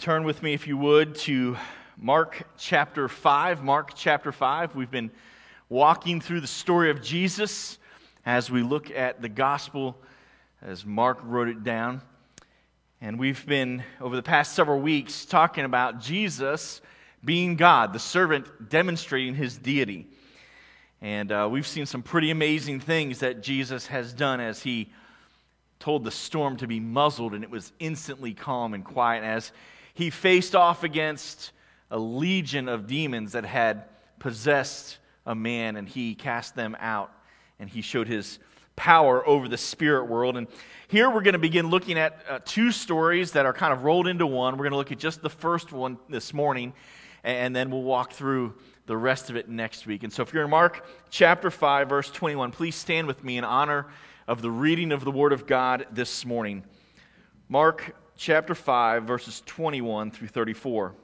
Turn with me, if you would, to Mark chapter 5. Mark chapter 5. We've been walking through the story of Jesus as we look at the gospel as Mark wrote it down. And we've been, over the past several weeks, talking about Jesus being God, the servant demonstrating his deity. And we've seen some pretty amazing things that Jesus has done as he told the storm to be muzzled, and it was instantly calm and quiet as he faced off against a legion of demons that had possessed a man, and he cast them out, and he showed his power over the spirit world. And here we're going to begin looking at two stories that are kind of rolled into one. We're going to look at just the first one this morning, and then we'll walk through the rest of it next week. And so if you're in Mark chapter 5, verse 21, please stand with me in honor of the reading of the Word of God this morning. Mark chapter 5, verses 21 through 34.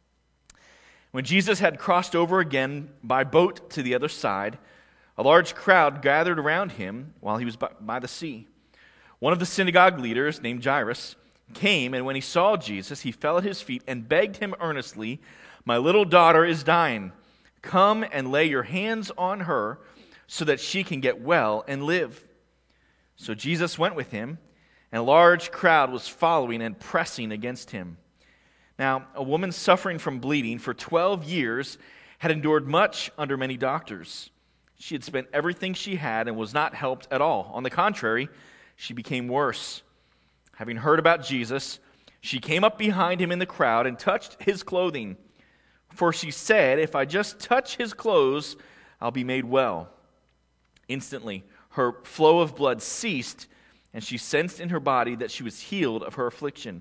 When Jesus had crossed over again by boat to the other side, a large crowd gathered around him while he was by the sea. One of the synagogue leaders, named Jairus, came, and when he saw Jesus, he fell at his feet and begged him earnestly, "My little daughter is dying. Come and lay your hands on her so that she can get well and live." So Jesus went with him, and a large crowd was following and pressing against him. Now, a woman suffering from bleeding for 12 years had endured much under many doctors. She had spent everything she had and was not helped at all. On the contrary, she became worse. Having heard about Jesus, she came up behind him in the crowd and touched his clothing. For she said, "If I just touch his clothes, I'll be made well." Instantly, her flow of blood ceased, and she sensed in her body that she was healed of her affliction.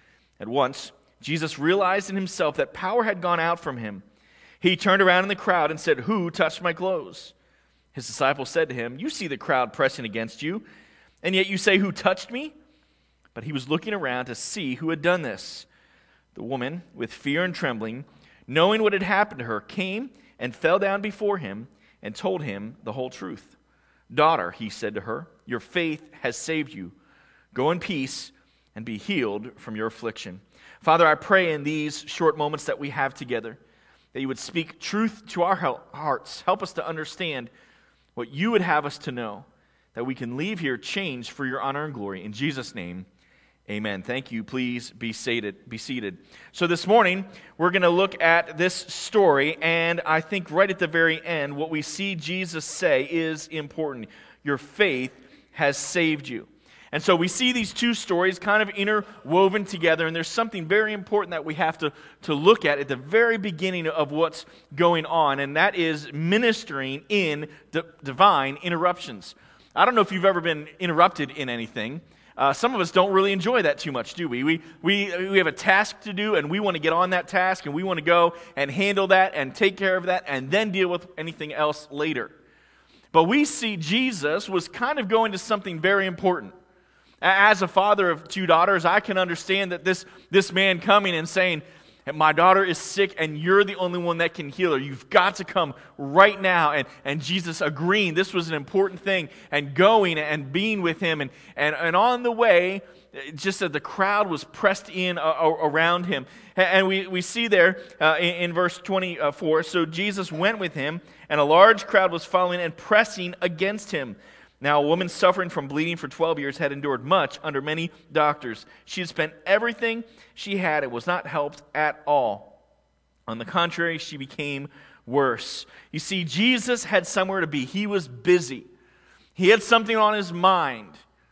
At once, Jesus realized in himself that power had gone out from him. He turned around in the crowd and said, "Who touched my clothes?" His disciples said to him, "You see the crowd pressing against you, and yet you say, 'Who touched me?'" But he was looking around to see who had done this. The woman, with fear and trembling, knowing what had happened to her, came and fell down before him and told him the whole truth. "Daughter," he said to her, "your faith has saved you. Go in peace and be healed from your affliction." Father, I pray in these short moments that we have together that you would speak truth to our hearts. Help us to understand what you would have us to know, that we can leave here changed for your honor and glory. In Jesus' name, amen. Thank you. Please be seated. So this morning, we're going to look at this story, and I think right at the very end, what we see Jesus say is important. Your faith has saved you. And so we see these two stories kind of interwoven together, and there's something very important that we have to look at the very beginning of what's going on, and that is ministering in divine interruptions. I don't know if you've ever been interrupted in anything. Some of us don't really enjoy that too much, do we? We have a task to do, and we want to get on that task, and we want to go and handle that and take care of that and then deal with anything else later. But we see Jesus was kind of going to something very important. As a father of two daughters, I can understand that this man coming and saying, "My daughter is sick and you're the only one that can heal her. You've got to come right now." And Jesus agreeing this was an important thing and going and being with him. And on the way, just that the crowd was pressed in around him. And we see there in verse 24, so Jesus went with him, and a large crowd was following and pressing against him. Now, a woman suffering from bleeding for 12 years had endured much under many doctors. She had spent everything she had and was not helped at all. On the contrary, she became worse. You see, Jesus had somewhere to be. He was busy. He had something on his mind.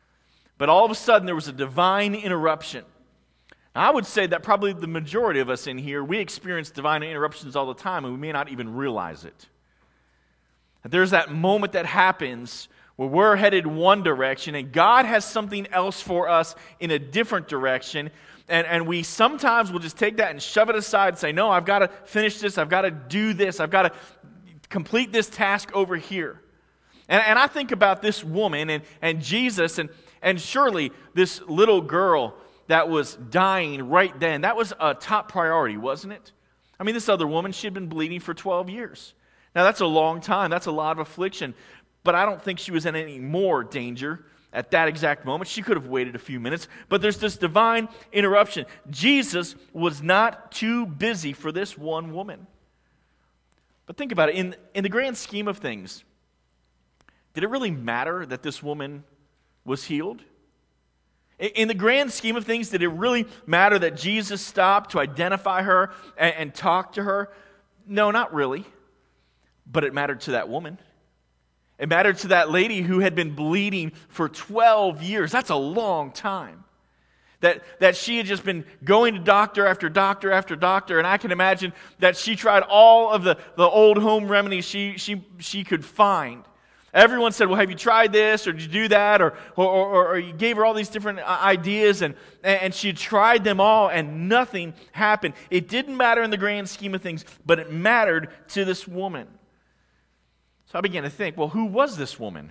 But all of a sudden, there was a divine interruption. Now, I would say that probably the majority of us in here, we experience divine interruptions all the time, and we may not even realize it. There's that moment that happens where we're headed one direction and God has something else for us in a different direction, and we sometimes will just take that and shove it aside and say, "No, I've got to finish this, I've got to do this, I've got to complete this task over here." And I think about this woman and Jesus, and surely this little girl that was dying right then, that was a top priority, wasn't it? I mean, this other woman, she had been bleeding for 12 years. Now, that's a long time, that's a lot of affliction, but I don't think she was in any more danger at that exact moment. She could have waited a few minutes, but there's this divine interruption. Jesus was not too busy for this one woman. But think about it. In the grand scheme of things, did it really matter that this woman was healed? In the grand scheme of things, did it really matter that Jesus stopped to identify her and talk to her? No, not really. But it mattered to that woman. It mattered to that lady who had been bleeding for 12 years. That's a long time. That she had just been going to doctor after doctor after doctor, and I can imagine that she tried all of the old home remedies she could find. Everyone said, well, have you tried this, or did you do that, or you gave her all these different ideas, and she tried them all, and nothing happened. It didn't matter in the grand scheme of things, but it mattered to this woman. So I began to think, well, who was this woman?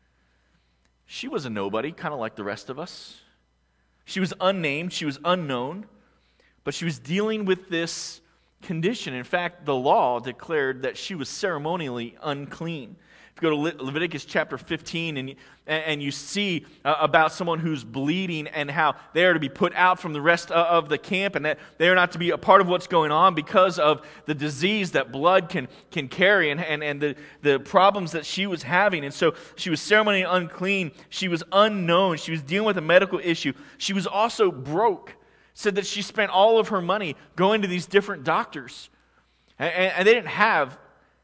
She was a nobody, kind of like the rest of us. She was unnamed, she was unknown, but she was dealing with this condition. In fact, the law declared that she was ceremonially unclean. If you go to Leviticus chapter 15 and you see about someone who's bleeding and how they are to be put out from the rest of the camp, and that they are not to be a part of what's going on because of the disease that blood can carry and the problems that she was having. And so she was ceremonially unclean. She was unknown. She was dealing with a medical issue. She was also broke. Said that she spent all of her money going to these different doctors. And they didn't have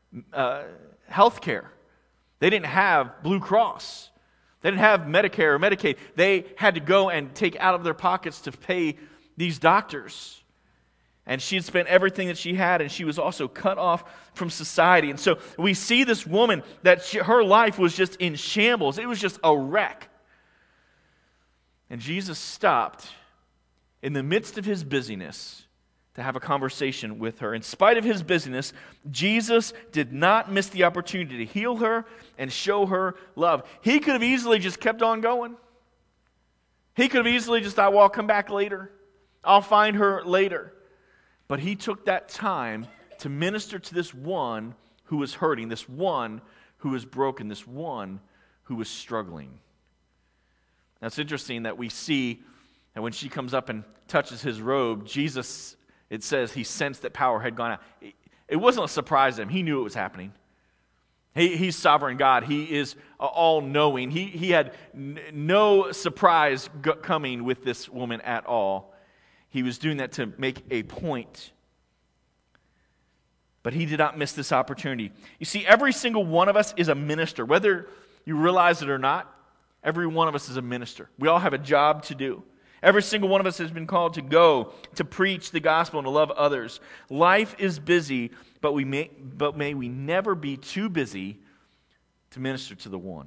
health care. They didn't have Blue Cross. They didn't have Medicare or Medicaid. They had to go and take out of their pockets to pay these doctors. And she had spent everything that she had, and she was also cut off from society. And so we see this woman that her life was just in shambles. It was just a wreck. And Jesus stopped in the midst of his busyness to have a conversation with her. In spite of his busyness, Jesus did not miss the opportunity to heal her and show her love. He could have easily just kept on going. He could have easily just thought, well, I'll come back later. I'll find her later. But he took that time to minister to this one who was hurting, this one who was broken, this one who was struggling. Now, it's interesting that we see that when she comes up and touches his robe, Jesus, it says he sensed that power had gone out. It wasn't a surprise to him. He knew it was happening. He's sovereign God. He is all-knowing. He had no surprise coming with this woman at all. He was doing that to make a point. But he did not miss this opportunity. You see, every single one of us is a minister. Whether you realize it or not, every one of us is a minister. We all have a job to do. Every single one of us has been called to go, to preach the gospel, and to love others. Life is busy, but may we never be too busy to minister to the one.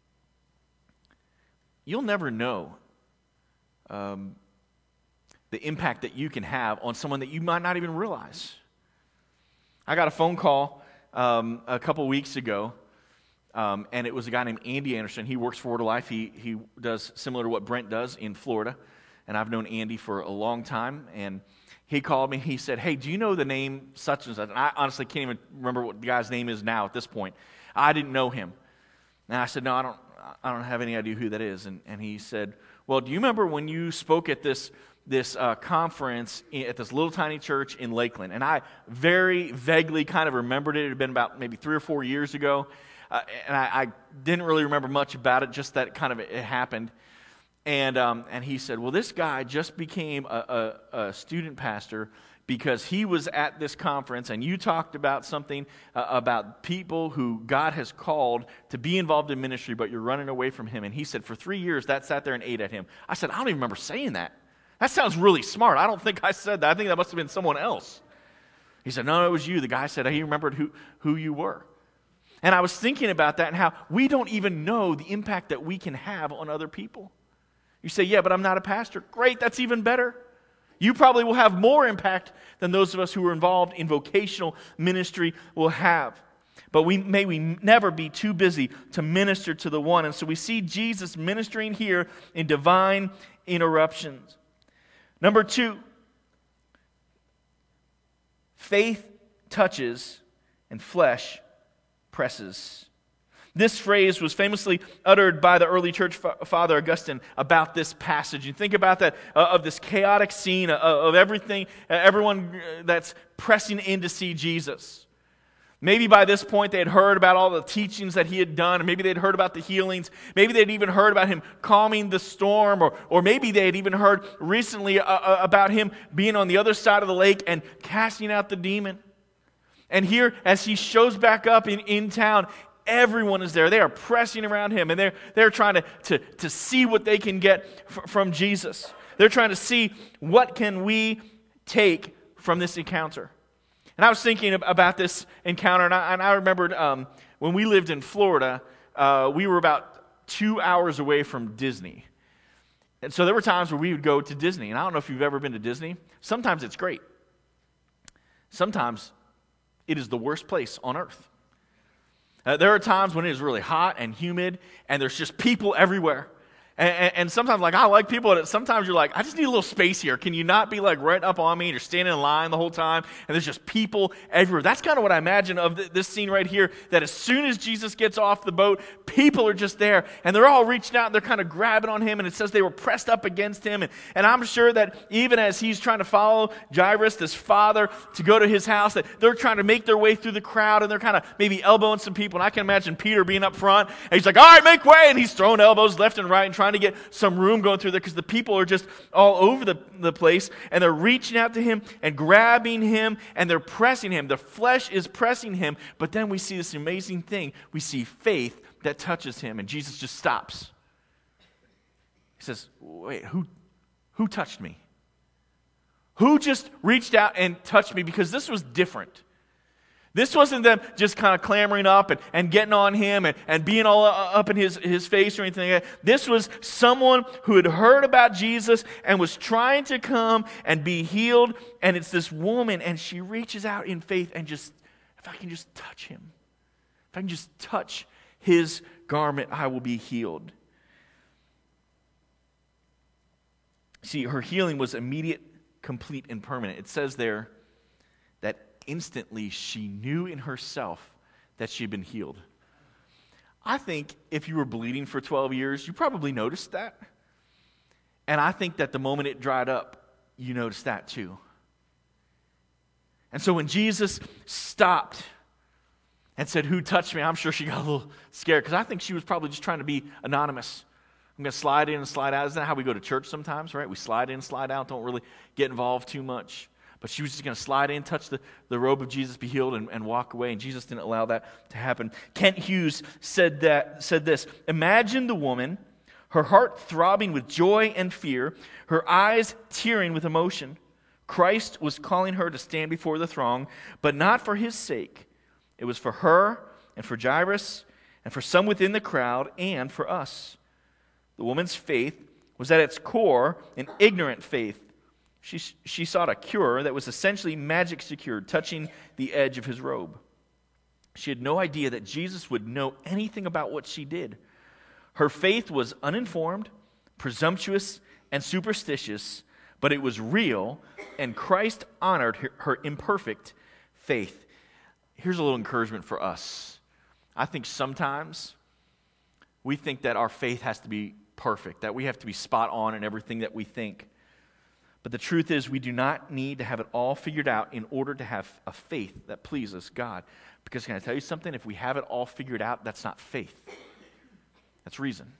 You'll never know the impact that you can have on someone that you might not even realize. I got a phone call a couple weeks ago, and it was a guy named Andy Anderson. He works for Word of Life. He does similar to what Brent does in Florida. And I've known Andy for a long time, and he called me. He said, hey, do you know the name such and such? And I honestly can't even remember what the guy's name is now at this point. I didn't know him. And I said, no, I don't have any idea who that is. And he said, well, do you remember when you spoke at this conference at this little tiny church in Lakeland? And I very vaguely kind of remembered it. It had been about maybe 3 or 4 years ago. And I didn't really remember much about it, just that kind of it happened. And he said, well, this guy just became a student pastor because he was at this conference and you talked about something about people who God has called to be involved in ministry, but you're running away from him. And he said, for 3 years, that sat there and ate at him. I said, I don't even remember saying that. That sounds really smart. I don't think I said that. I think that must have been someone else. He said, no, it was you. The guy said he remembered who you were. And I was thinking about that and how we don't even know the impact that we can have on other people. You say, yeah, but I'm not a pastor. Great, that's even better. You probably will have more impact than those of us who are involved in vocational ministry will have. But may we never be too busy to minister to the one. And so we see Jesus ministering here in divine interruptions. Number 2, faith touches and flesh presses. This phrase was famously uttered by the early church father Augustine about this passage. You think about that, of this chaotic scene of everything, everyone that's pressing in to see Jesus. Maybe by this point they had heard about all the teachings that he had done, or maybe they'd heard about the healings. Maybe they'd even heard about him calming the storm, or maybe they had even heard recently about him being on the other side of the lake and casting out the demon. And here, as he shows back up in town, everyone is there. They are pressing around him, and they're trying to see what they can get from Jesus. They're trying to see what can we take from this encounter. And I was thinking about this encounter, and I remembered when we lived in Florida, we were about 2 hours away from Disney. And so there were times where we would go to Disney. And I don't know if you've ever been to Disney. Sometimes it's great. Sometimes it is the worst place on earth. There are times when it is really hot and humid, and there's just people everywhere. And sometimes, like, I like people, and sometimes you're like, I just need a little space here. Can you not be, like, right up on me? You're standing in line the whole time, and there's just people everywhere. That's kind of what I imagine of this scene right here, that as soon as Jesus gets off the boat, people are just there, and they're all reaching out, and they're kind of grabbing on him, and it says they were pressed up against him. And I'm sure that even as he's trying to follow Jairus, this father, to go to his house, that they're trying to make their way through the crowd, and they're kind of maybe elbowing some people. And I can imagine Peter being up front, and he's like, all right, make way, and he's throwing elbows left and right and trying to get some room going through there because the people are just all over the place, and they're reaching out to him and grabbing him, and they're pressing him. The flesh is pressing him, but then we see this amazing thing. We see faith that touches him, and Jesus just stops. He says, wait, who touched me? Who just reached out and touched me? Because this was different. This wasn't them just kind of clamoring up and getting on him and being all up in his face or anything like that. This was someone who had heard about Jesus and was trying to come and be healed. And it's this woman, and she reaches out in faith and just, if I can just touch him, if I can just touch his garment, I will be healed. See, her healing was immediate, complete, and permanent. It says there that instantly she knew in herself that she had been healed. I think if you were bleeding for 12 years, you probably noticed that. And I think that the moment it dried up, you noticed that too. And so when Jesus stopped and said, who touched me? I'm sure she got a little scared, because I think she was probably just trying to be anonymous. I'm going to slide in and slide out. Isn't that how we go to church sometimes, right? We slide in, slide out, don't really get involved too much. But she was just going to slide in, touch the robe of Jesus, be healed, and walk away. And Jesus didn't allow that to happen. Kent Hughes said this: imagine the woman, her heart throbbing with joy and fear, her eyes tearing with emotion. Christ was calling her to stand before the throng, but not for his sake. It was for her and for Jairus and for some within the crowd and for us. The woman's faith was at its core an ignorant faith. She sought a cure that was essentially magic secured, touching the edge of his robe. She had no idea that Jesus would know anything about what she did. Her faith was uninformed, presumptuous, and superstitious, but it was real, and Christ honored her imperfect faith. Here's a little encouragement for us. I think sometimes we think that our faith has to be perfect, that we have to be spot on in everything that we think. But the truth is, we do not need to have it all figured out in order to have a faith that pleases God. Because can I tell you something? If we have it all figured out, that's not faith. That's reason.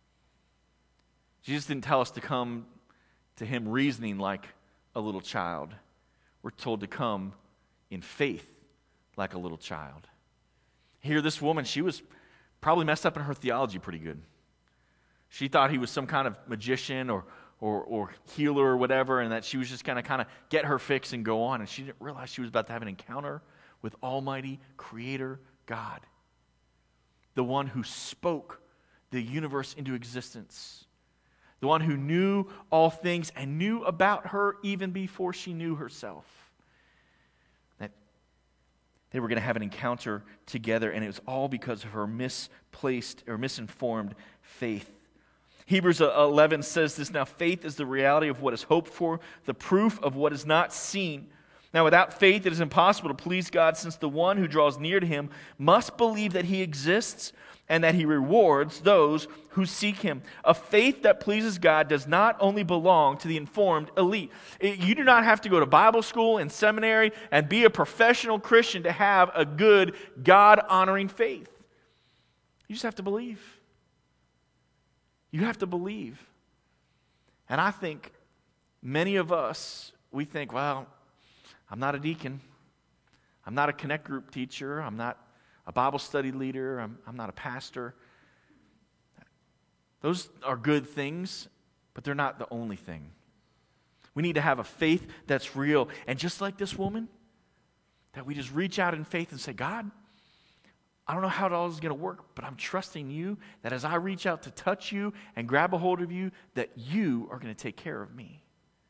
Jesus didn't tell us to come to him reasoning like a little child. We're told to come in faith like a little child. Here, this woman, she was probably messed up in her theology pretty good. She thought he was some kind of magician or healer or whatever, and that she was just going to kind of get her fix and go on. And she didn't realize she was about to have an encounter with Almighty Creator God, the one who spoke the universe into existence, the one who knew all things and knew about her even before she knew herself. That they were going to have an encounter together, and it was all because of her misplaced or misinformed faith. Hebrews 11 says this: now faith is the reality of what is hoped for, the proof of what is not seen. Now, without faith, it is impossible to please God, since the one who draws near to him must believe that he exists and that he rewards those who seek him. A faith that pleases God does not only belong to the informed elite. You do not have to go to Bible school and seminary and be a professional Christian to have a good, God-honoring faith. You just have to believe. You have to believe. And I think many of us, we think, well, I'm not a deacon. I'm not a Connect Group teacher. I'm not a Bible study leader. I'm not a pastor. Those are good things, but they're not the only thing. We need to have a faith that's real. And just like this woman, that we just reach out in faith and say, God, I don't know how it all is going to work, but I'm trusting you that as I reach out to touch you and grab a hold of you, that you are going to take care of me.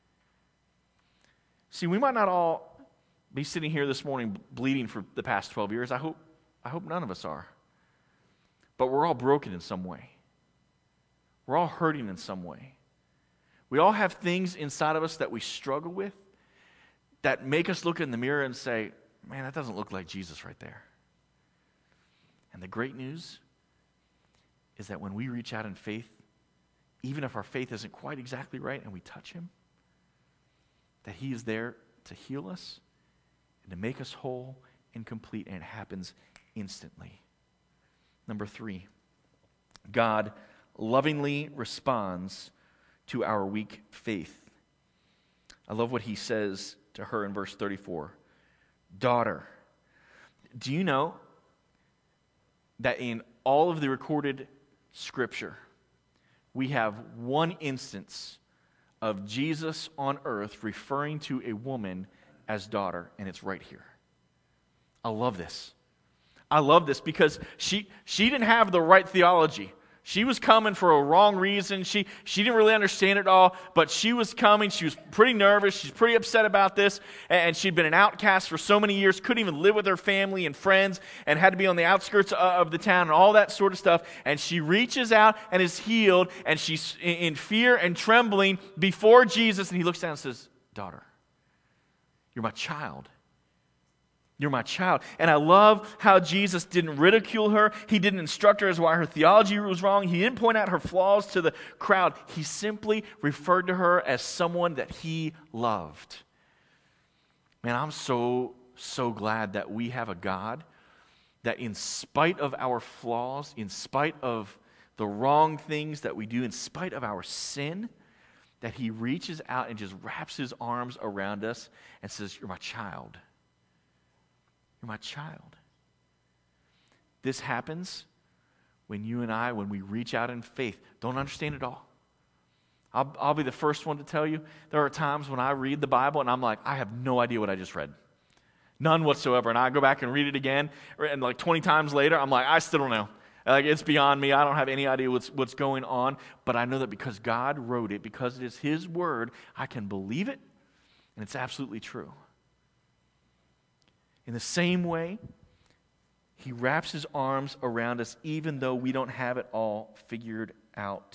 See, we might not all be sitting here this morning bleeding for the past 12 years. I hope none of us are. But we're all broken in some way. We're all hurting in some way. We all have things inside of us that we struggle with that make us look in the mirror and say, man, that doesn't look like Jesus right there. And the great news is that when we reach out in faith, even if our faith isn't quite exactly right and we touch him, that he is there to heal us and to make us whole and complete, and it happens instantly. Number 3, God lovingly responds to our weak faith. I love what he says to her in verse 34. Daughter, do you know that in all of the recorded Scripture, we have one instance of Jesus on earth referring to a woman as daughter, and it's right here. I love this. I love this because she didn't have the right theology. She was coming for a wrong reason. She didn't really understand it all, but she was coming. She was pretty nervous. She's pretty upset about this, and she'd been an outcast for so many years, couldn't even live with her family and friends, and had to be on the outskirts of the town and all that sort of stuff. And she reaches out and is healed, and she's in fear and trembling before Jesus, and he looks down and says, daughter, you're my child. You're my child. And I love how Jesus didn't ridicule her. He didn't instruct her as why her theology was wrong. He didn't point out her flaws to the crowd. He simply referred to her as someone that he loved. Man, I'm so glad that we have a God that in spite of our flaws, in spite of the wrong things that we do, in spite of our sin, that he reaches out and just wraps his arms around us and says, you're my child. You're my child. This happens when you and I, when we reach out in faith, don't understand it all. I'll be the first one to tell you, there are times when I read the Bible and I'm like, I have no idea what I just read. None whatsoever. And I go back and read it again, and like 20 times later, I'm like, I still don't know. Like, it's beyond me. I don't have any idea what's going on. But I know that because God wrote it, because it is his word, I can believe it, and it's absolutely true. In the same way, he wraps his arms around us even though we don't have it all figured out.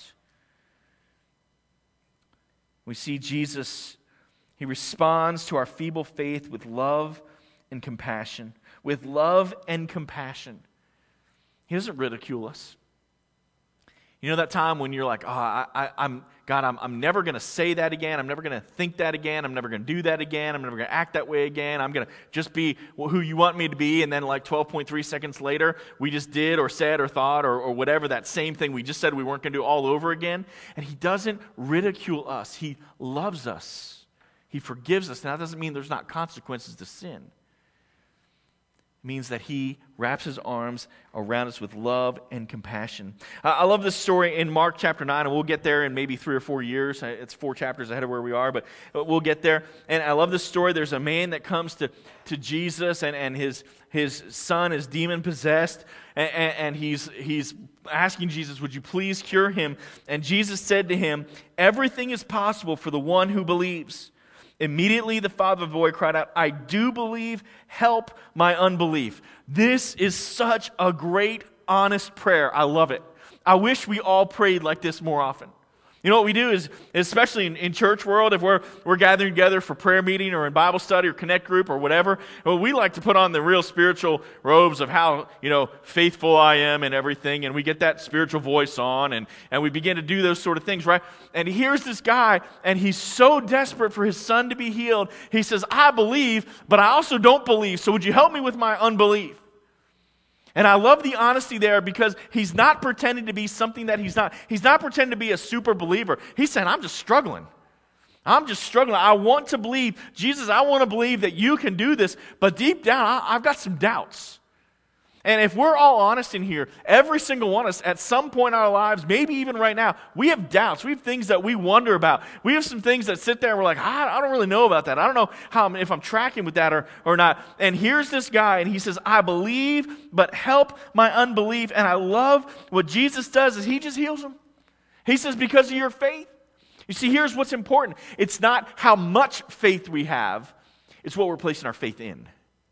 We see Jesus, he responds to our feeble faith with love and compassion. With love and compassion. He doesn't ridicule us. You know that time when you're like, I'm never going to say that again. I'm never going to think that again. I'm never going to do that again. I'm never going to act that way again. I'm going to just be who you want me to be. And then like 12.3 seconds later, we just did or said or thought or whatever, that same thing we just said we weren't going to do all over again. And he doesn't ridicule us. He loves us. He forgives us. Now, that doesn't mean there's not consequences to sin. Means that he wraps his arms around us with love and compassion. I love this story in Mark chapter 9, and we'll get there in maybe 3 or 4 years. It's 4 chapters ahead of where we are, but we'll get there. And I love this story. There's a man that comes to Jesus, and his son is demon-possessed, and he's asking Jesus, would you please cure him? And Jesus said to him, everything is possible for the one who believes. Immediately the father of the boy cried out, I do believe, help my unbelief. This is such a great, honest prayer. I love it. I wish we all prayed like this more often. You know what we do is, especially in church world, if we're gathering together for prayer meeting or in Bible study or connect group or whatever, well, we like to put on the real spiritual robes of how, faithful I am and everything, and we get that spiritual voice on, and we begin to do those sort of things, right? And here's this guy, and he's so desperate for his son to be healed. He says, I believe, but I also don't believe, so would you help me with my unbelief? And I love the honesty there because he's not pretending to be something that he's not. He's not pretending to be a super believer. He's saying, I'm just struggling. I want to believe, Jesus, I want to believe that you can do this, but deep down, I've got some doubts. And if we're all honest in here, every single one of us, at some point in our lives, maybe even right now, we have doubts. We have things that we wonder about. We have some things that sit there and we're like, I don't really know about that. I don't know if I'm tracking with that or not. And here's this guy, and he says, I believe, but help my unbelief. And I love what Jesus does is he just heals him. He says, because of your faith. You see, here's what's important. It's not how much faith we have. It's what we're placing our faith in.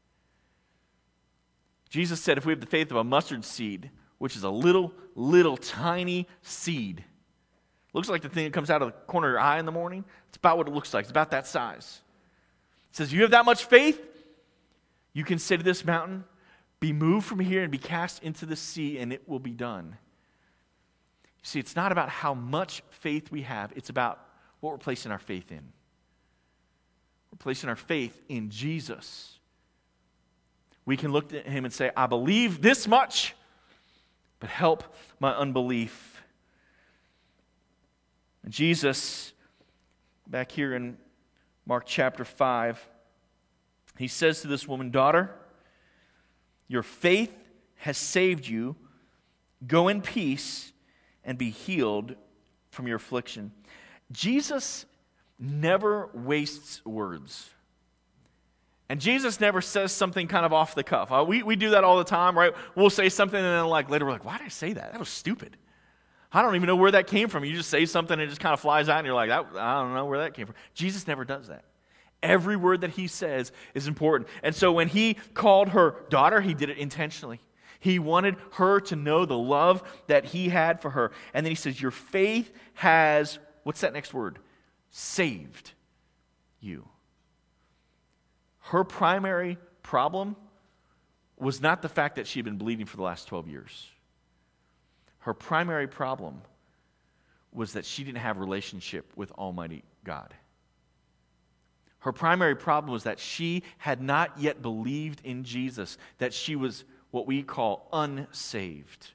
Jesus said if we have the faith of a mustard seed, which is a little tiny seed, looks like the thing that comes out of the corner of your eye in the morning. It's about what it looks like. It's about that size. It says you have that much faith, you can say to this mountain, be moved from here and be cast into the sea, and it will be done. You see, it's not about how much faith we have. It's about what we're placing our faith in. We're placing our faith in Jesus. We can look at him and say, I believe this much, but help my unbelief. And Jesus, back here in Mark chapter 5, he says to this woman, daughter, your faith has saved you. Go in peace and be healed from your affliction. Jesus never wastes words. And Jesus never says something kind of off the cuff. We do that all the time, right? We'll say something and then later we're like, why did I say that? That was stupid. I don't even know where that came from. You just say something and it just kind of flies out and you're like, I don't know where that came from. Jesus never does that. Every word that he says is important. And so when he called her daughter, he did it intentionally. He wanted her to know the love that he had for her. And then he says, your faith has, what's that next word? Saved you. Her primary problem was not the fact that she had been bleeding for the last 12 years. Her primary problem was that she didn't have a relationship with Almighty God. Her primary problem was that she had not yet believed in Jesus, that she was what we call unsaved.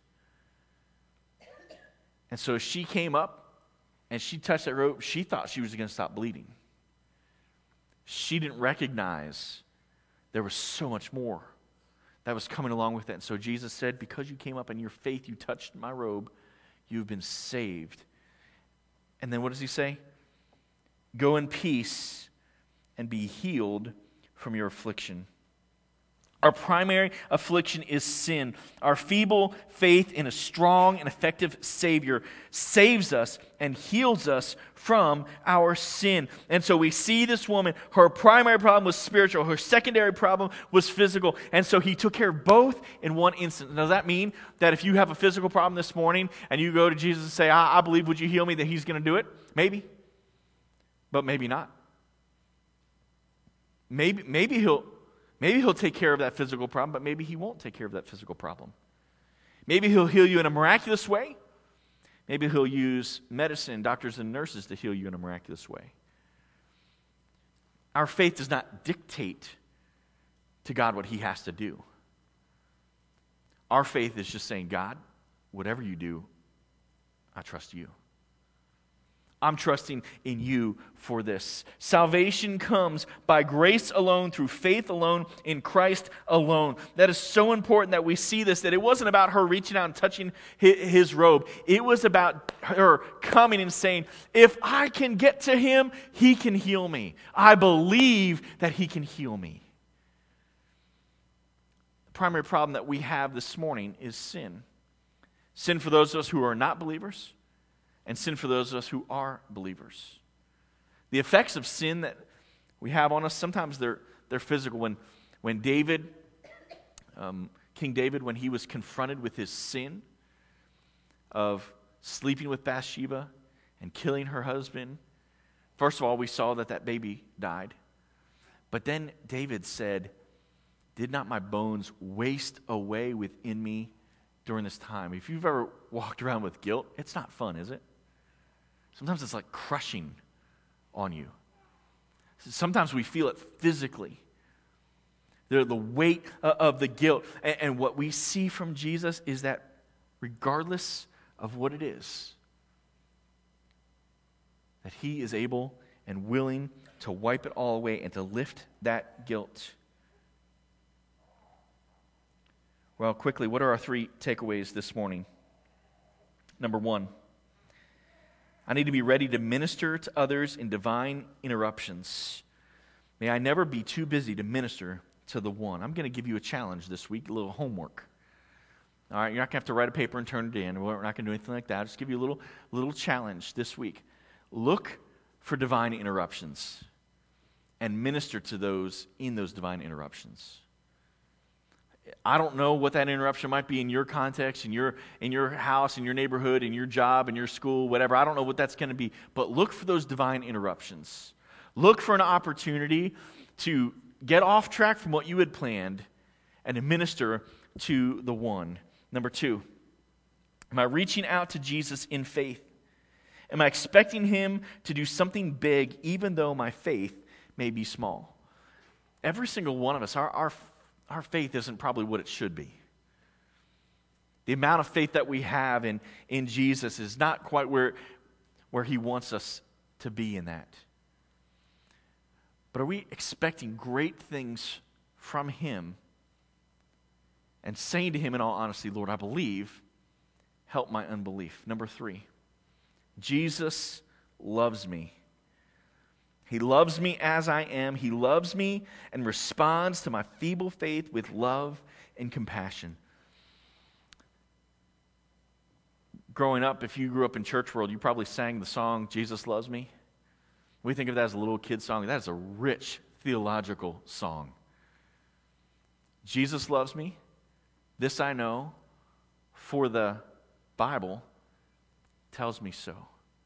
And so she came up and she touched that rope. She thought she was going to stop bleeding. She didn't recognize there was so much more that was coming along with it. And so Jesus said, because you came up in your faith, you touched my robe, you've been saved. And then what does he say? Go in peace and be healed from your affliction. Our primary affliction is sin. Our feeble faith in a strong and effective Savior saves us and heals us from our sin. And so we see this woman, her primary problem was spiritual, her secondary problem was physical, and so he took care of both in one instant. Does that mean that if you have a physical problem this morning and you go to Jesus and say, I believe, would you heal me, that he's going to do it? Maybe, but maybe not. Maybe he'll take care of that physical problem, but maybe he won't take care of that physical problem. Maybe he'll heal you in a miraculous way. Maybe he'll use medicine, doctors and nurses to heal you in a miraculous way. Our faith does not dictate to God what he has to do. Our faith is just saying, God, whatever you do, I trust you. I'm trusting in you for this. Salvation comes by grace alone, through faith alone, in Christ alone. That is so important that we see this, that it wasn't about her reaching out and touching his robe. It was about her coming and saying, if I can get to him, he can heal me. I believe that he can heal me. The primary problem that we have this morning is sin. Sin for those of us who are not believers, and sin for those of us who are believers. The effects of sin that we have on us, sometimes they're physical. When David, King David, when he was confronted with his sin of sleeping with Bathsheba and killing her husband. First of all, we saw that baby died. But then David said, "Did not my bones waste away within me during this time?" If you've ever walked around with guilt, it's not fun, is it? Sometimes it's like crushing on you. Sometimes we feel it physically. The weight of the guilt. And what we see from Jesus is that regardless of what it is, that he is able and willing to wipe it all away and to lift that guilt. Well, quickly, what are our 3 takeaways this morning? Number 1, I need to be ready to minister to others in divine interruptions. May I never be too busy to minister to the one. I'm going to give you a challenge this week, a little homework. All right, you're not going to have to write a paper and turn it in. We're not going to do anything like that. I'll just give you a little challenge this week. Look for divine interruptions and minister to those in those divine interruptions. I don't know what that interruption might be in your context, in your house, in your neighborhood, in your job, in your school, whatever. I don't know what that's going to be, but look for those divine interruptions. Look for an opportunity to get off track from what you had planned and to minister to the one. Number 2, am I reaching out to Jesus in faith? Am I expecting him to do something big even though my faith may be small? Every single one of us, our faith isn't probably what it should be. The amount of faith that we have in Jesus is not quite where he wants us to be in that. But are we expecting great things from him and saying to him in all honesty, "Lord, I believe, help my unbelief"? Number 3, Jesus loves me. He loves me as I am. He loves me and responds to my feeble faith with love and compassion. Growing up, if you grew up in church world, you probably sang the song, "Jesus Loves Me." We think of that as a little kid song. That is a rich theological song. Jesus loves me. This I know, for the Bible tells me so.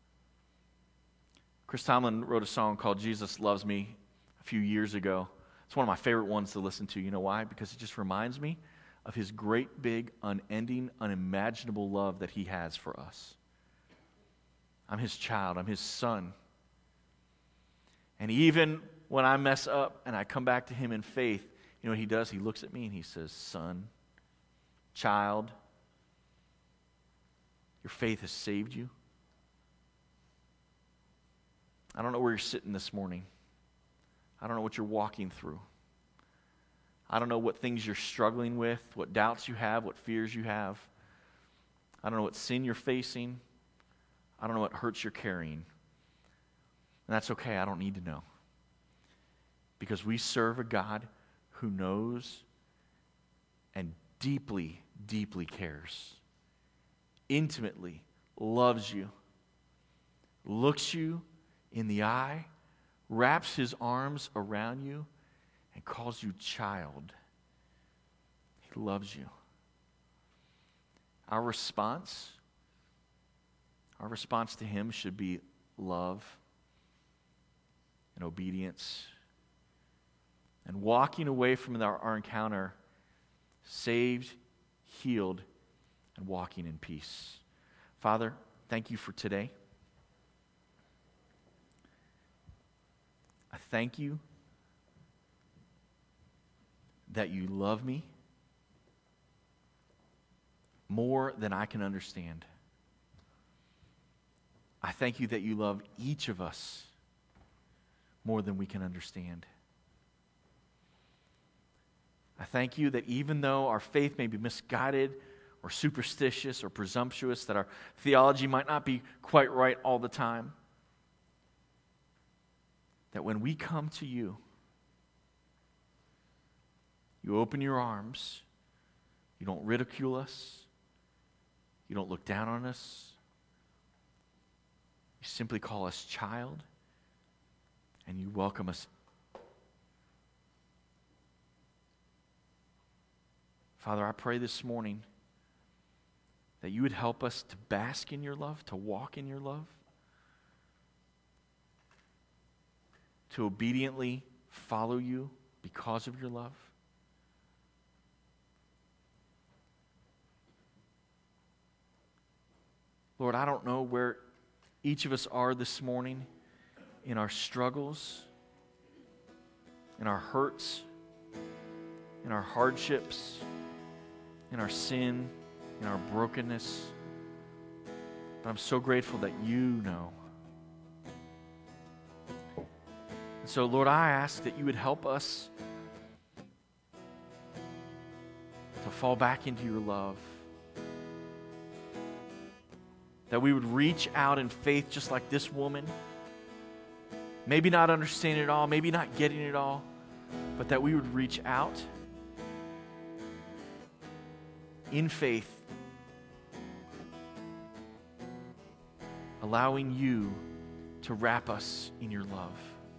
Chris Tomlin wrote a song called "Jesus Loves Me" a few years ago. It's one of my favorite ones to listen to. You know why? Because it just reminds me of his great, big, unending, unimaginable love that he has for us. I'm his child. I'm his son. And even when I mess up and I come back to him in faith, you know what he does? He looks at me and he says, "Son, child, your faith has saved you." I don't know where you're sitting this morning. I don't know what you're walking through. I don't know what things you're struggling with, what doubts you have, what fears you have. I don't know what sin you're facing. I don't know what hurts you're carrying. And that's okay. I don't need to know. Because we serve a God who knows and deeply, deeply cares. Intimately loves you. Looks you in the eye, wraps his arms around you, and calls you child. He loves you. Our response to him should be love and obedience and walking away from our encounter saved, healed, and walking in peace. Father, thank you for today. I thank you that you love me more than I can understand. I thank you that you love each of us more than we can understand. I thank you that even though our faith may be misguided or superstitious or presumptuous, that our theology might not be quite right all the time, that when we come to you, you open your arms, you don't ridicule us, you don't look down on us, you simply call us child, and you welcome us. Father, I pray this morning that you would help us to bask in your love, to walk in your love, to obediently follow you because of your love? Lord, I don't know where each of us are this morning in our struggles, in our hurts, in our hardships, in our sin, in our brokenness. But I'm so grateful that you know. And so, Lord, I ask that you would help us to fall back into your love. That we would reach out in faith just like this woman. Maybe not understanding it all, maybe not getting it all, but that we would reach out in faith, allowing you to wrap us in your love.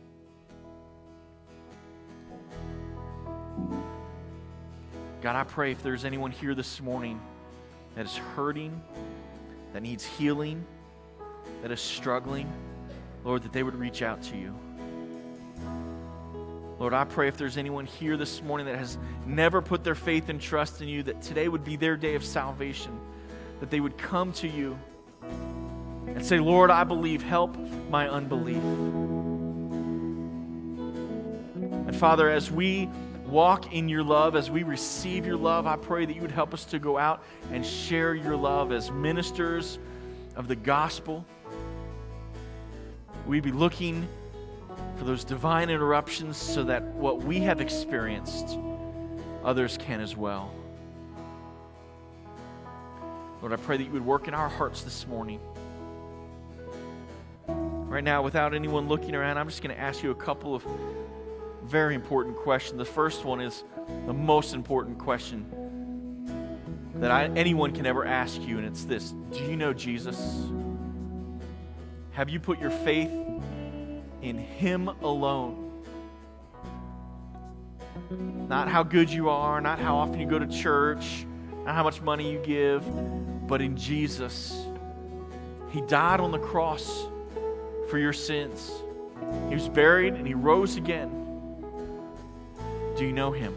God, I pray if there's anyone here this morning that is hurting, that needs healing, that is struggling, Lord, that they would reach out to you. Lord, I pray if there's anyone here this morning that has never put their faith and trust in you, that today would be their day of salvation, that they would come to you and say, Lord, I believe, help my unbelief. And Father, as we walk in your love, as we receive your love, I pray that you would help us to go out and share your love as ministers of the gospel. We'd be looking for those divine interruptions so that what we have experienced, others can as well. Lord, I pray that you would work in our hearts this morning. Right now, without anyone looking around, I'm just going to ask you a couple of very important question. The first one is the most important question that anyone can ever ask you, and it's this: do you know Jesus? Have you put your faith in Him alone? Not how good you are, not how often you go to church, not how much money you give, but in Jesus. He died on the cross for your sins. He was buried and He rose again. Do you know Him?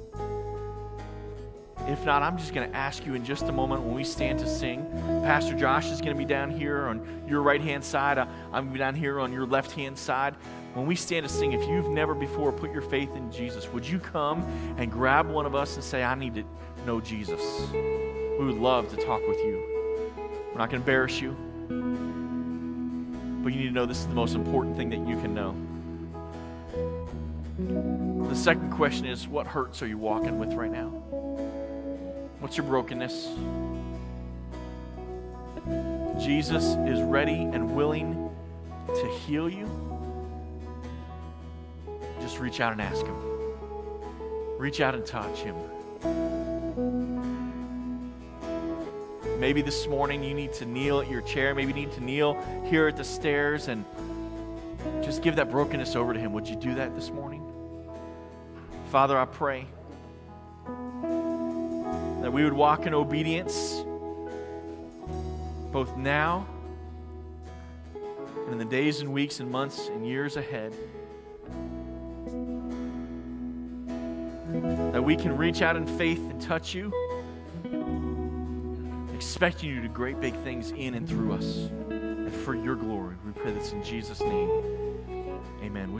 If not, I'm just going to ask you in just a moment when we stand to sing. Pastor Josh is going to be down here on your right-hand side. I'm going to be down here on your left-hand side. When we stand to sing, if you've never before put your faith in Jesus, would you come and grab one of us and say, I need to know Jesus? We would love to talk with you. We're not going to embarrass you, but you need to know this is the most important thing that you can know. The second question is, what hurts are you walking with right now? What's your brokenness? Jesus is ready and willing to heal you. Just reach out and ask Him. Reach out and touch Him. Maybe this morning you need to kneel at your chair. Maybe you need to kneel here at the stairs and just give that brokenness over to Him. Would you do that this morning? Father, I pray that we would walk in obedience both now and in the days and weeks and months and years ahead. That we can reach out in faith and touch you, expecting you to do great big things in and through us and for your glory. We pray this in Jesus' name. Amen.